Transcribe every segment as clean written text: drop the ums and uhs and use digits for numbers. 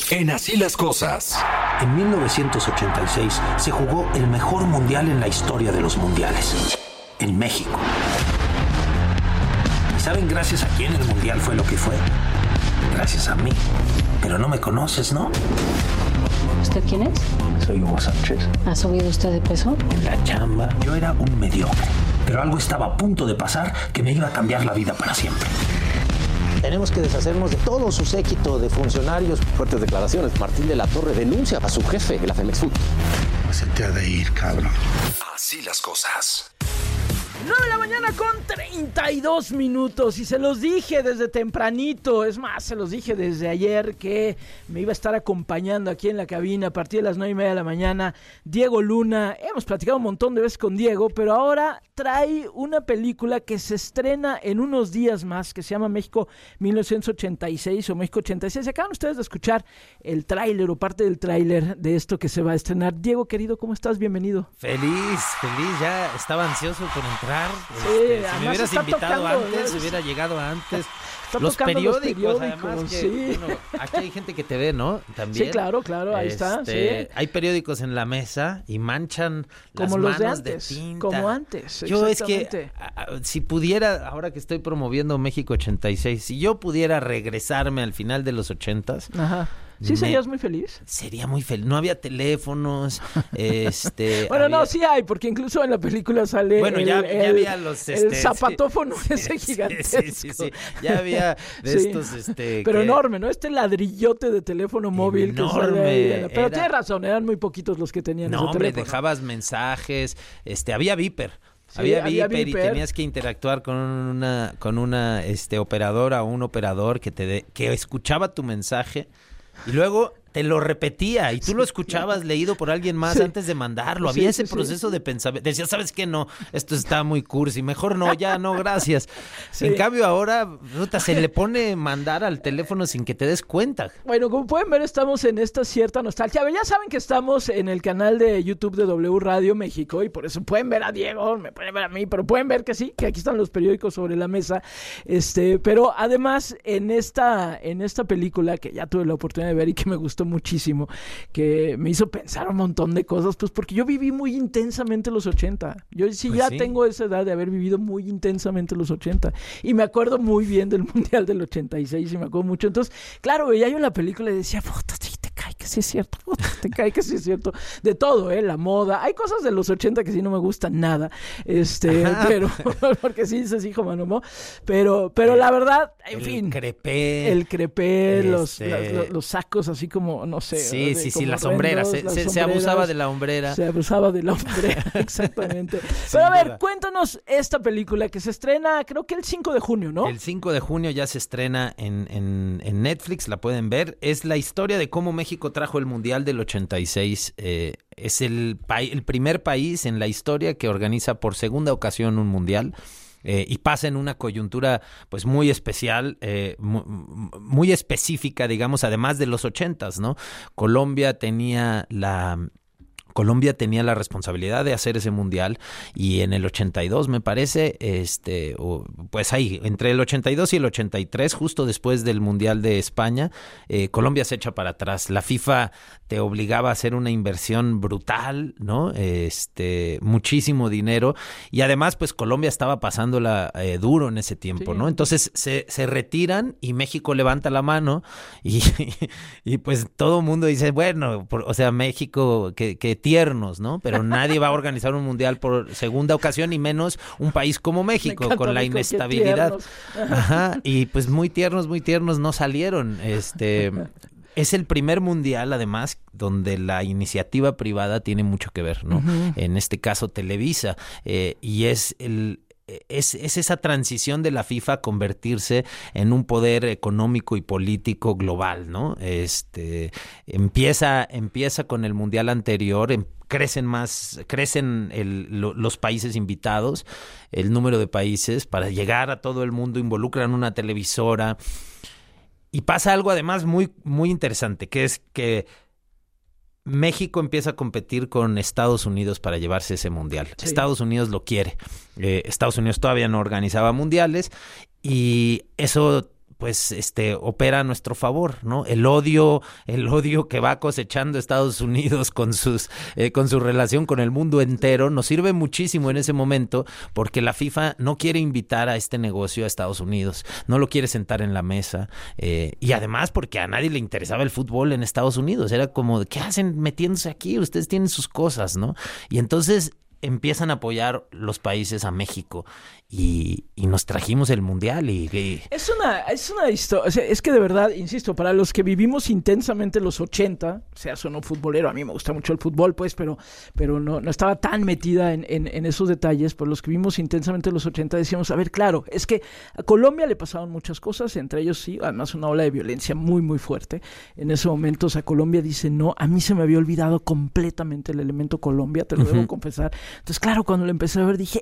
En Así las Cosas. En 1986 se jugó el mejor mundial en la historia de los mundiales. En México. ¿Y saben gracias a quién el mundial fue lo que fue? Gracias a mí. Pero no me conoces, ¿no? ¿Usted quién es? Soy Hugo Sánchez. ¿Ha subido usted de peso? En la chamba, yo era un mediocre. Pero algo estaba a punto de pasar que me iba a cambiar la vida para siempre. Tenemos que deshacernos de todo su séquito de funcionarios. Fuertes declaraciones. Martín de la Torre denuncia a su jefe, la Femex Food. Se te ha de ir, cabrón. Así las cosas. 9 de la mañana con 32 minutos y se los dije desde tempranito, es más, se los dije desde ayer que me iba a estar acompañando aquí en la cabina a partir de las 9:30 de la mañana Diego Luna. Hemos platicado un montón de veces con Diego, pero ahora trae una película que se estrena en unos días más, que se llama México 1986 o México 86. Acaban ustedes de escuchar el tráiler o parte del tráiler de esto que se va a estrenar. Diego, querido, ¿cómo estás? Bienvenido. Feliz, ya estaba ansioso por entrar. Sí, si me hubieras invitado antes, hubiera llegado antes. Los periódicos, además, que, sí. Bueno, aquí hay gente que te ve, ¿no? También. Sí, claro, ahí está. Sí. Hay periódicos en la mesa y manchan como las manos los de antes, tinta. como antes. Yo es que, si pudiera, ahora que estoy promoviendo México 86, si yo pudiera regresarme al final de los 80s. Ajá. ¿Sí serías muy feliz? Sería muy feliz. No había teléfonos, Bueno, había... no, sí hay, porque incluso en la película sale ya había los... el zapatófono ese gigantesco. Sí. Ya había de estos... Pero enorme, ¿no? Este ladrillote de teléfono móvil que sale ahí. Pero tienes razón, eran muy poquitos los que tenían ese teléfono. Dejabas mensajes, había Viper. Sí, había Viper y tenías que interactuar con una operadora o un operador que escuchaba tu mensaje y luego te lo repetía y tú lo escuchabas leído por alguien más antes de mandarlo. Había ese proceso de pensamiento. Decías, ¿sabes qué? No, esto está muy cursi. Mejor no, ya no, gracias. En cambio ahora, se le pone mandar al teléfono sin que te des cuenta. Bueno, como pueden ver, estamos en esta cierta nostalgia. Ya saben que estamos en el canal de YouTube de W Radio México y por eso pueden ver a Diego, me pueden ver a mí, pero pueden ver que sí, que aquí están los periódicos sobre la mesa. Pero además, en esta película que ya tuve la oportunidad de ver y que me gustó muchísimo, que me hizo pensar un montón de cosas, pues porque yo viví muy intensamente los 80. Yo sí tengo esa edad de haber vivido muy intensamente los 80 y me acuerdo muy bien del Mundial del 86 y me acuerdo mucho. Entonces, claro, veía yo la película y decía, puta, sí, te cae que sí es cierto, te cae que sí es cierto. De todo, la moda. Hay cosas de los 80 que sí no me gustan nada, pero porque sí dices, hijo, mano, ¿no? Pero la verdad, en fin. El crepé, los sacos así como, no sé. Sí, las sombreras. Se abusaba de la hombrera. Se abusaba de la hombrera, exactamente. Pero a ver, cuéntanos esta película que se estrena, creo que el 5 de junio, ¿no? El 5 de junio ya se estrena en Netflix, la pueden ver. Es la historia de cómo México trajo el Mundial del 86. Es el primer país en la historia que organiza por segunda ocasión un Mundial. Y pasa en una coyuntura pues muy especial, muy específica, digamos, además de los 80s, ¿no? Colombia tenía la responsabilidad de hacer ese mundial y en el 82 me parece, pues ahí, entre el 82 y el 83, justo después del Mundial de España, Colombia se echa para atrás. La FIFA te obligaba a hacer una inversión brutal, ¿no? Muchísimo dinero y además pues Colombia estaba pasándola duro en ese tiempo, ¿no? Entonces se retiran y México levanta la mano y pues todo el mundo dice, bueno, México, que tiernos, ¿no? Pero nadie va a organizar un mundial por segunda ocasión y menos un país como México con la inestabilidad. Ajá, y pues muy tiernos no salieron. Es el primer mundial, además, donde la iniciativa privada tiene mucho que ver, ¿no? Uh-huh. En este caso, Televisa, y es esa transición de la FIFA a convertirse en un poder económico y político global, ¿no? Empieza con el mundial anterior, crecen los países invitados, el número de países para llegar a todo el mundo, involucran una televisora y pasa algo además muy, muy interesante, que es que México empieza a competir con Estados Unidos para llevarse ese mundial. Sí. Estados Unidos lo quiere. Estados Unidos todavía no organizaba mundiales y eso pues opera a nuestro favor, ¿no? El odio que va cosechando Estados Unidos con su relación con el mundo entero nos sirve muchísimo en ese momento, porque la FIFA no quiere invitar a este negocio a Estados Unidos, no lo quiere sentar en la mesa, y además porque a nadie le interesaba el fútbol en Estados Unidos. Era como, ¿qué hacen metiéndose aquí? Ustedes tienen sus cosas, ¿no? Y entonces empiezan a apoyar los países a México y nos trajimos el mundial Es una historia, o sea, es que de verdad, insisto, para los que vivimos intensamente los 80, o sea, soy no futbolero, a mí me gusta mucho el fútbol, pues, pero no estaba tan metida en esos detalles. Por los que vivimos intensamente los 80 decíamos, a ver, claro, es que a Colombia le pasaban muchas cosas, entre ellos sí, además una ola de violencia muy, muy fuerte. En ese momento, o sea, Colombia dice, no, a mí se me había olvidado completamente el elemento Colombia, te lo debo confesar. Entonces, claro, cuando lo empecé a ver dije,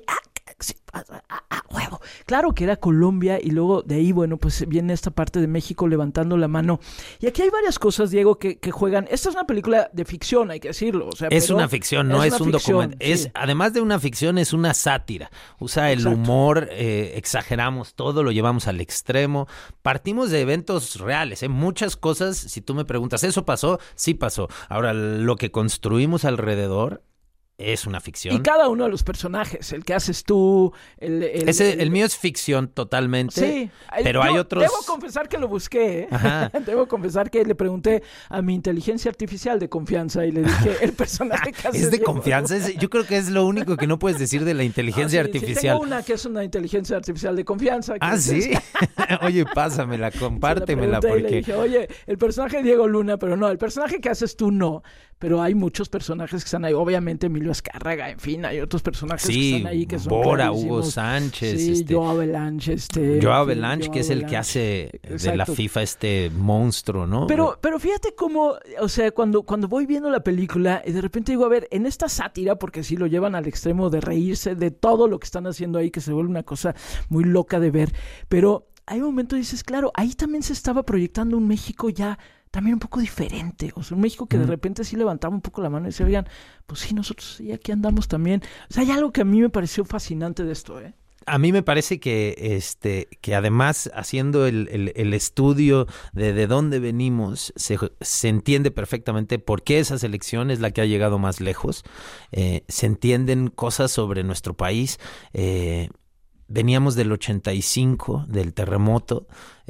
huevo. Claro que era Colombia, y luego de ahí, bueno, pues viene esta parte de México levantando la mano. Y aquí hay varias cosas, Diego, que juegan. Esta es una película de ficción, hay que decirlo. O sea, es una ficción, no es un documental. Sí. Además de una ficción, es una sátira. Usa el humor, exageramos todo, lo llevamos al extremo. Partimos de eventos reales, muchas cosas. Si tú me preguntas, ¿eso pasó? Sí pasó. Ahora, lo que construimos alrededor es una ficción. Y cada uno de los personajes, el que haces tú, el mío es ficción totalmente, sí, pero hay otros... Debo confesar que lo busqué, ¿eh? Ajá. Debo confesar que le pregunté a mi inteligencia artificial de confianza y le dije, el personaje que haces... ¿Es de confianza? Yo creo que es lo único que no puedes decir de la inteligencia artificial. Sí, tengo una que es una inteligencia artificial de confianza. ¿Sí? Oye, pásamela, compártemela, porque... Le dije, oye, el personaje de Diego Luna, pero no, el personaje que haces tú no. Pero hay muchos personajes que están ahí, obviamente Emilio Azcárraga, en fin, hay otros personajes que están ahí que son Bora, Hugo Sánchez, sí, Joao Belange, que es el que hace de la FIFA este monstruo, ¿no? Pero fíjate cómo, o sea, cuando voy viendo la película y de repente digo, a ver, en esta sátira, porque sí lo llevan al extremo de reírse de todo lo que están haciendo ahí, que se vuelve una cosa muy loca de ver, pero hay un momento dices, claro, ahí también se estaba proyectando un México ya también un poco diferente, o sea, un México que de repente sí levantaba un poco la mano y decía, oigan, pues sí, nosotros sí, aquí andamos también. O sea, hay algo que a mí me pareció fascinante de esto, ¿eh? A mí me parece que además haciendo el estudio de dónde venimos, se entiende perfectamente por qué esa selección es la que ha llegado más lejos. Se entienden cosas sobre nuestro país. Veníamos del 85, del terremoto,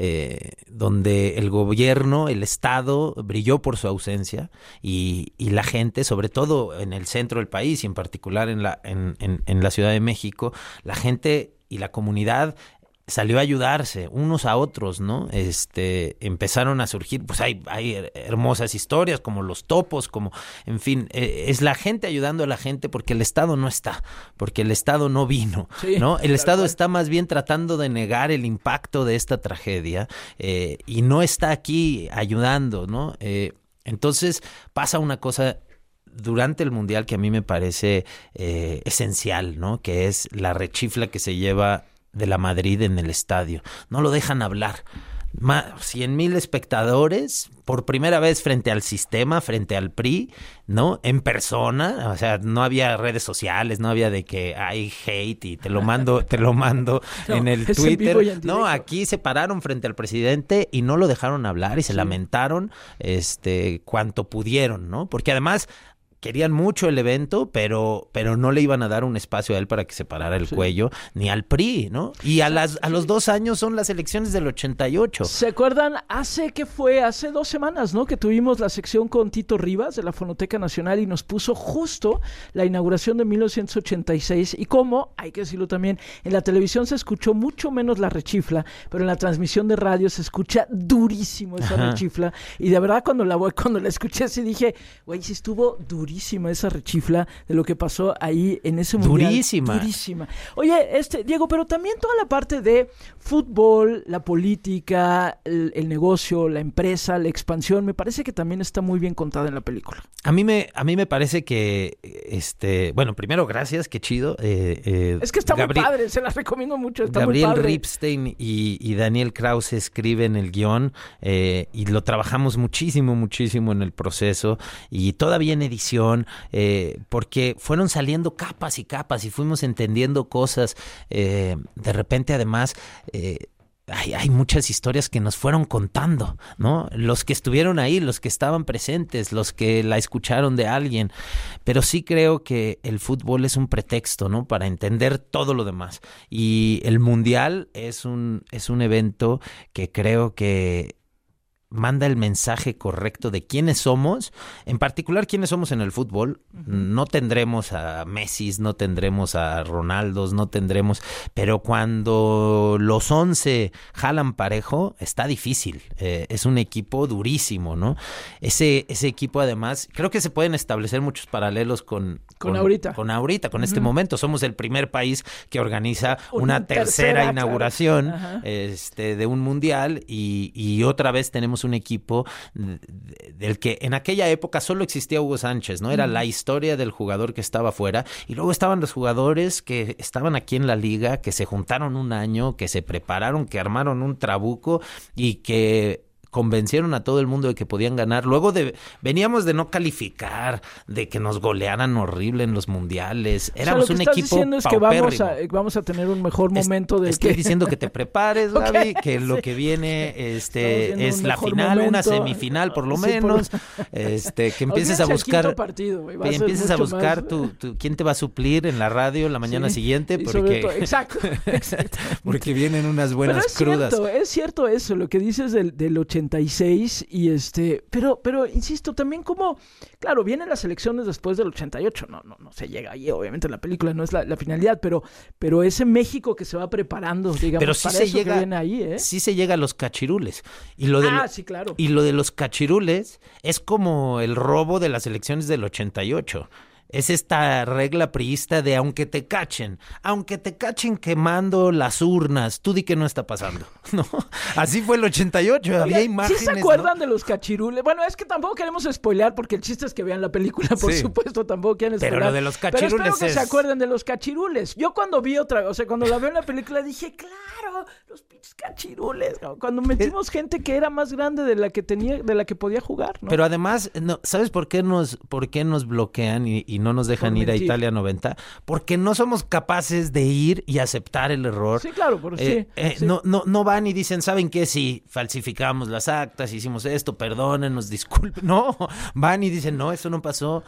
donde el gobierno, el Estado, brilló por su ausencia y la gente, sobre todo en el centro del país y en particular en la Ciudad de México, la gente y la comunidad salió a ayudarse unos a otros, ¿no? Empezaron a surgir, pues hay hermosas historias como los topos, como, en fin, es la gente ayudando a la gente porque el Estado no está, porque el Estado no vino, sí, ¿no? El Estado está más bien tratando de negar el impacto de esta tragedia y no está aquí ayudando, ¿no? Entonces pasa una cosa durante el Mundial que a mí me parece esencial, ¿no? Que es la rechifla que se lleva de la Madrid en el estadio. No lo dejan hablar. 100,000 espectadores por primera vez frente al sistema, frente al PRI, ¿no? En persona, o sea, no había redes sociales, no había de que hay hate y te lo mando no, en el Twitter. No, aquí se pararon frente al presidente y no lo dejaron hablar y se lamentaron cuanto pudieron, ¿no? Porque además querían mucho el evento, pero no le iban a dar un espacio a él para que se parara el cuello, ni al PRI, ¿no? Y a los 2 años son las elecciones del 88. ¿Se acuerdan? Hace 2 semanas, ¿no? Que tuvimos la sección con Tito Rivas de la Fonoteca Nacional y nos puso justo la inauguración de 1986 y cómo, hay que decirlo también, en la televisión se escuchó mucho menos la rechifla, pero en la transmisión de radio se escucha durísimo esa rechifla y de verdad cuando la escuché sí dije, güey, sí estuvo durísima esa rechifla de lo que pasó ahí en ese mundial. Durísima. Oye, Diego, pero también toda la parte de fútbol, la política, el negocio, la empresa, la expansión, me parece que también está muy bien contada en la película. A mí me parece que, bueno, primero, gracias, qué chido. Es que está muy padre, se las recomiendo mucho, está Gabriel muy padre. Ripstein y Daniel Krause escriben el guión y lo trabajamos muchísimo en el proceso y todavía en edición, porque fueron saliendo capas y capas y fuimos entendiendo cosas. De repente, además, hay muchas historias que nos fueron contando, ¿no? Los que estuvieron ahí, los que estaban presentes, los que la escucharon de alguien, pero sí creo que el fútbol es un pretexto, ¿no? Para entender todo lo demás. Y el Mundial es un evento que creo que manda el mensaje correcto de quiénes somos, en particular quiénes somos en el fútbol. No tendremos a Messi, no tendremos a Ronaldo, no tendremos, pero cuando los 11 jalan parejo, está difícil. Es un equipo durísimo, ¿no? Ese equipo, además, creo que se pueden establecer muchos paralelos con ahorita. Con este momento. Somos el primer país que organiza una tercera inauguración de un mundial y otra vez tenemos un equipo del que en aquella época solo existía Hugo Sánchez, ¿no? Era la historia del jugador que estaba fuera y luego estaban los jugadores que estaban aquí en la liga, que se juntaron un año, que se prepararon, que armaron un trabuco y que convencieron a todo el mundo de que podían ganar. Luego veníamos de no calificar, de que nos golearan horrible en los mundiales. Éramos un equipo diciendo es paupérrimo. Que vamos a tener un mejor momento Estoy diciendo que te prepares, Gaby, que lo que viene es la final, una semifinal por lo menos, que empieces a buscar quién te va a suplir en la radio la mañana siguiente, porque exacto. Porque vienen unas buenas crudas. Es cierto eso, lo que dices del 86 pero insisto, también como, claro, vienen las elecciones después del 88, no se llega ahí, obviamente la película no es la finalidad, pero ese México que se va preparando, digamos, pero sí para se eso llega, que viene ahí, ¿eh? Sí se llega a los cachirules. Y sí, claro. Y lo de los cachirules es como el robo de las elecciones del 88. Es esta regla priista de aunque te cachen quemando las urnas, tú di que no está pasando, ¿no? Así fue el 88, Oye, había imágenes. ¿Sí se acuerdan, ¿no?, de los cachirules? Bueno, es que tampoco queremos spoilear porque el chiste es que vean la película, por supuesto, tampoco quieren spoilear. Pero lo de los cachirules pero espero que se acuerden de los cachirules. Yo cuando vi cuando la veo en la película dije, claro, los pinches cachirules. Cuando metimos gente que era más grande de la que podía jugar, ¿no? Pero además, ¿sabes por qué nos bloquean y no nos dejan ir a Italia 90? Porque no somos capaces de ir y aceptar el error. Sí, claro, sí. No van y dicen, ¿saben qué? Sí, falsificamos las actas, hicimos esto, perdónenos, disculpen. No, van y dicen, no, eso no pasó,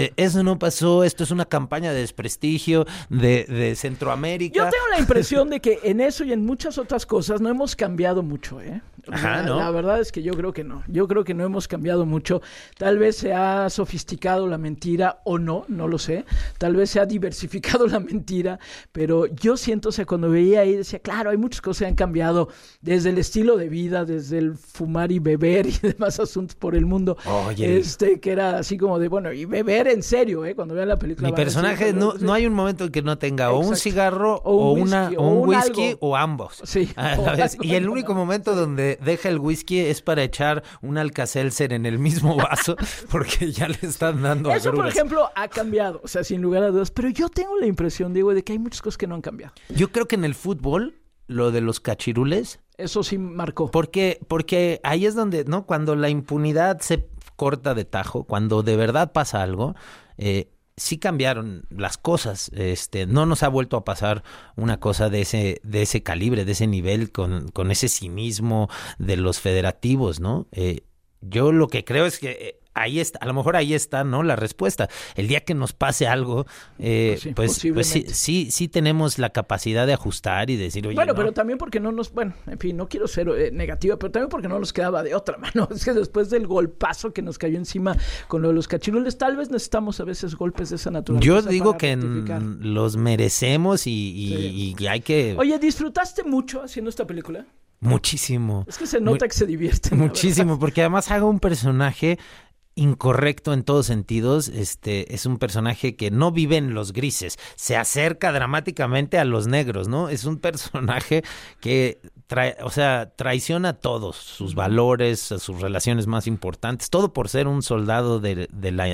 esto es una campaña de desprestigio de Centroamérica. Yo tengo la impresión de que en eso y en muchas otras cosas no hemos cambiado mucho, ¿eh? La verdad es que yo creo que no hemos cambiado mucho. Tal vez se ha sofisticado la mentira o no lo sé, tal vez se ha diversificado la mentira, pero yo siento, cuando veía ahí decía, claro, hay muchas cosas que han cambiado, desde el estilo de vida, desde el fumar y beber y demás asuntos por el mundo. Oye, que era así como de, bueno, y beber en serio, cuando vean la película. Mi personaje no hay un momento en que no tenga o un cigarro o un whisky o ambos. Sí. A la vez. Y el único momento donde deja el whisky es para echar un Alka-Seltzer en el mismo vaso porque ya le están dando eso, agruras. Por ejemplo, ha cambiado, sin lugar a dudas, pero yo tengo la impresión, Diego, de que hay muchas cosas que no han cambiado. Yo creo que en el fútbol, lo de los cachirules, eso sí marcó. Porque ahí es donde, ¿no? Cuando la impunidad se corta de tajo, cuando de verdad pasa algo, sí cambiaron las cosas. No nos ha vuelto a pasar una cosa de ese calibre, de ese nivel, con ese cinismo de los federativos, ¿no? Yo lo que creo es que ahí está, a lo mejor ahí está, ¿no?, la respuesta. El día que nos pase algo, pues sí tenemos la capacidad de ajustar y decir, oye, bueno, no. Pero también porque en fin, no quiero ser negativa, pero también porque no nos quedaba de otra mano. Es que después del golpazo que nos cayó encima con lo de los cachirules, tal vez necesitamos a veces golpes de esa naturaleza. Yo digo que los merecemos y hay que... Oye, ¿disfrutaste mucho haciendo esta película? Muchísimo. Es que se nota que se divierten. Muchísimo, porque además hago un personaje incorrecto en todos sentidos. Es un personaje que no vive en los grises, se acerca dramáticamente a los negros, ¿no? Es un personaje que traiciona a todos sus valores, a sus relaciones más importantes, todo por ser un soldado del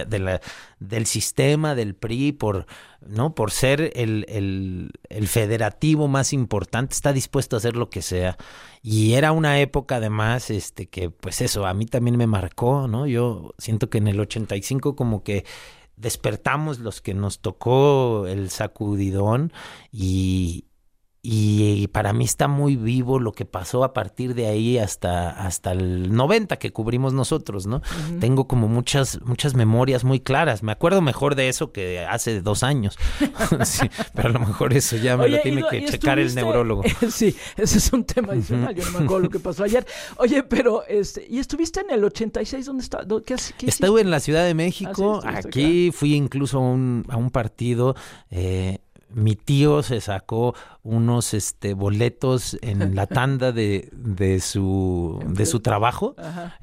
sistema, del PRI, por ser el federativo más importante, está dispuesto a hacer lo que sea. Y era una época además que pues eso, a mí también me marcó, ¿no? Yo siento que en el 85 como que despertamos los que nos tocó el sacudidón y Y para mí está muy vivo lo que pasó a partir de ahí hasta el 90 que cubrimos nosotros, ¿no? Uh-huh. Tengo como muchas memorias muy claras. Me acuerdo mejor de eso que hace 2 años. Sí, pero a lo mejor eso ya me lo tiene que checar el neurólogo. Sí, ese es un tema adicional. Yo no me acuerdo lo que pasó ayer. Oye, pero, ¿y estuviste en el 86? ¿Dónde está? ¿Qué Estuve en la Ciudad de México. Aquí acá. Fui incluso a un partido. Mi tío se sacó unos boletos en la tanda de su trabajo. Ajá.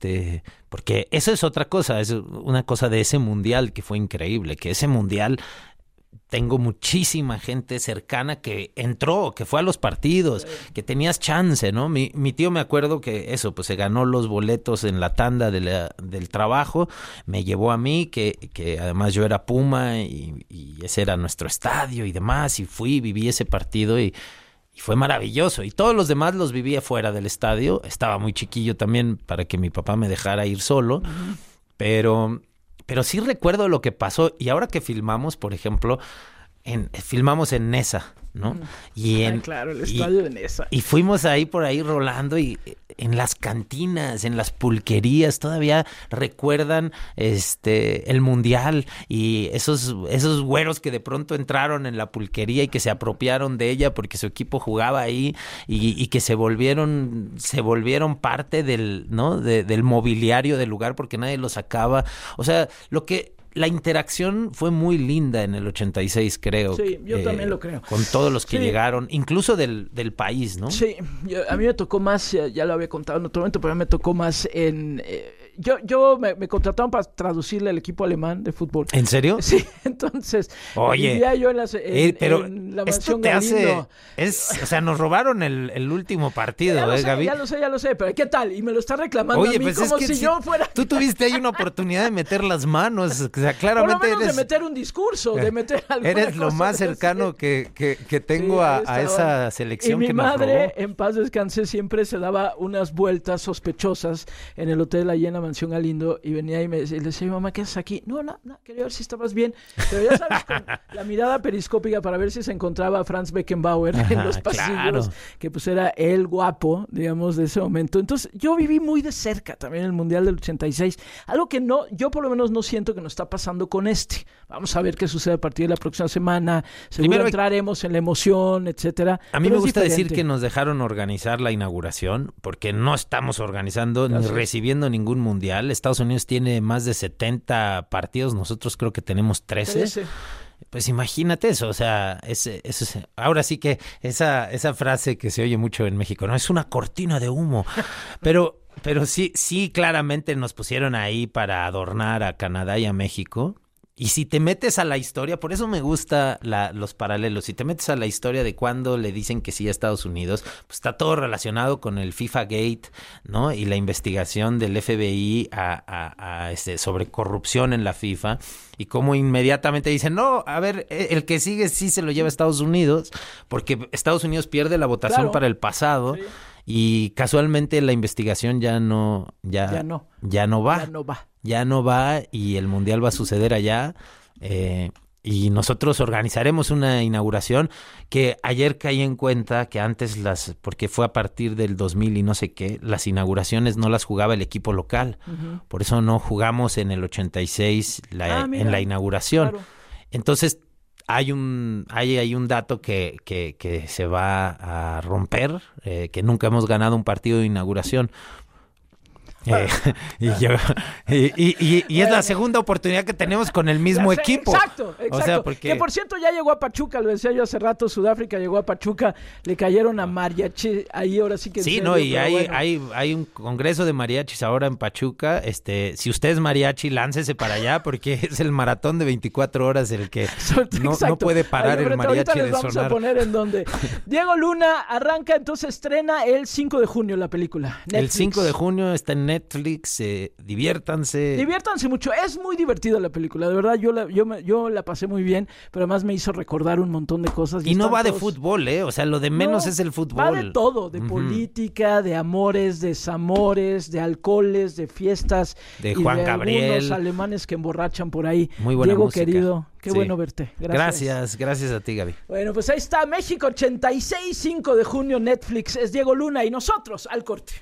Porque eso es otra cosa, es una cosa de ese mundial que fue increíble, que ese mundial tengo muchísima gente cercana que entró, que fue a los partidos, que tenías chance, ¿no? Mi tío, me acuerdo que eso, pues se ganó los boletos en la tanda del trabajo, me llevó a mí, que además yo era Puma y ese era nuestro estadio y demás, y viví ese partido y fue maravilloso. Y todos los demás los viví afuera del estadio, estaba muy chiquillo también para que mi papá me dejara ir solo, uh-huh. Pero sí recuerdo lo que pasó. Y ahora que filmamos, por ejemplo, filmamos en Nesa, ¿no? Claro, el estadio de Nesa. Y fuimos por ahí rolando y en las cantinas, en las pulquerías, todavía recuerdan el mundial y esos güeros que de pronto entraron en la pulquería y que se apropiaron de ella porque su equipo jugaba ahí y que se volvieron parte del, ¿no? del mobiliario del lugar porque nadie lo sacaba. O sea, la interacción fue muy linda en el 86, creo. Sí, yo también lo creo. Con todos los que llegaron, incluso del país, ¿no? Sí, a mí me tocó más, ya lo había contado en otro momento, pero a mí me tocó más en... Yo me contrataron para traducirle al equipo alemán de fútbol. ¿En serio? Sí, entonces vivía yo en la mansión Galindo. O sea, nos robaron el último partido, Gaby? Ya lo sé, pero ¿qué tal? Y me lo está reclamando a mí pues como es que si yo fuera... Tú tuviste ahí una oportunidad de meter las manos, o sea, claramente por lo menos de meter un discurso, de meter alguna eres lo más cercano que tengo a esa selección que nos robó. Y mi madre, en paz descanse, siempre se daba unas vueltas sospechosas en el hotel allí en la mansión Galindo y venía y le decía, mi mamá, ¿qué haces aquí? No, quería ver si estabas bien. Pero ya sabes, con la mirada periscópica para ver si se encontraba Franz Beckenbauer en los pasillos, claro. Que pues era el guapo, digamos, de ese momento. Entonces, yo viví muy de cerca también el Mundial del 86. Algo que yo por lo menos no siento que nos está pasando con Vamos a ver qué sucede a partir de la próxima semana. Seguro entraremos en la emoción, etcétera. A mí me gusta decir que nos dejaron organizar la inauguración, porque no estamos organizando ni recibiendo ningún mundial. Estados Unidos tiene más de 70 partidos, nosotros creo que tenemos 13. Pues imagínate eso, o sea, ahora sí que esa frase que se oye mucho en México, no es una cortina de humo, pero sí claramente nos pusieron ahí para adornar a Canadá y a México. Y si te metes a la historia, por eso me gusta los paralelos, si te metes a la historia de cuando le dicen que sí a Estados Unidos, pues está todo relacionado con el FIFA Gate, ¿no? Y la investigación del FBI sobre corrupción en la FIFA, y cómo inmediatamente dicen, no, a ver, el que sigue sí se lo lleva a Estados Unidos, porque Estados Unidos pierde la votación para el pasado. Sí. Y casualmente la investigación ya no va y el mundial va a suceder allá, y nosotros organizaremos una inauguración que ayer caí en cuenta que antes porque fue a partir del 2000 y no sé qué, las inauguraciones no las jugaba el equipo local, uh-huh. Por eso no jugamos en el 86 en la inauguración, claro. Entonces hay un dato que se va a romper, que nunca hemos ganado un partido de inauguración. Y es la segunda oportunidad que tenemos con el mismo equipo. Exacto. O sea, porque... Que por cierto ya llegó a Pachuca, lo decía yo hace rato, Sudáfrica llegó a Pachuca, le cayeron a mariachi, ahí ahora sí que... Sí, no, y hay un congreso de mariachis ahora en Pachuca, si usted es mariachi, láncese para allá, porque es el maratón de 24 horas el que no puede parar el mariachi de sonar. Vamos a poner en donde. Diego Luna arranca, entonces estrena el 5 de junio la película. Netflix. El 5 de junio está en Netflix, diviértanse. Diviértanse mucho, es muy divertida la película, de verdad, yo la pasé muy bien, pero además me hizo recordar un montón de cosas. Y no va de fútbol, o sea, lo de menos es el fútbol. Va de todo, de política, de amores, de desamores, de alcoholes, de fiestas. De Juan Gabriel. Algunos alemanes que emborrachan por ahí. Muy buena Diego, música. querido, qué bueno verte. Gracias a ti, Gaby. Bueno, pues ahí está, México 86, 5 de junio, Netflix. Es Diego Luna y nosotros al corte.